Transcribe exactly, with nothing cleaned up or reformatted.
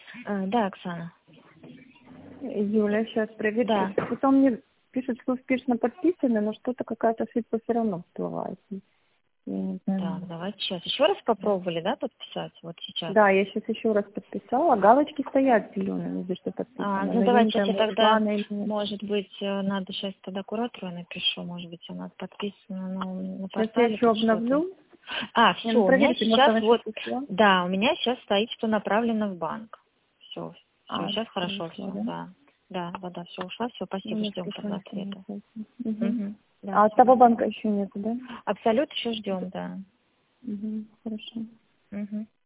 А, да, Оксана. Юля, сейчас проверю. Да. Потом мне пишут, что успешно подписано, но что-то какая-то ошибка все равно всплывает. Я не знаю. Так, давайте сейчас. Еще раз попробовали, да, подписать? Вот сейчас. Да, я сейчас еще раз подписала. Галочки стоят зеленые, везде что подписано. А, ну Но я не давайте знаю, я может, тогда, планы или нет. может быть, э, надо сейчас тогда куратору напишу, может быть, она подписана на, на Сейчас я портале еще под что-то. обновлю. А, Я все, ну, у меня проверьте, может, сейчас она сейчас вот, ушла. да, у меня сейчас стоит, что направлено в банк. Все, все, А, сейчас всё, хорошо ушла, все, да? да. Да, да, да, все ушло, все, спасибо, ждем Немножко тогда конфликт. ответа. Угу. Угу, да, А от всё. того банка еще нету, да? Абсолют еще ждем, да. Угу. Хорошо. Угу.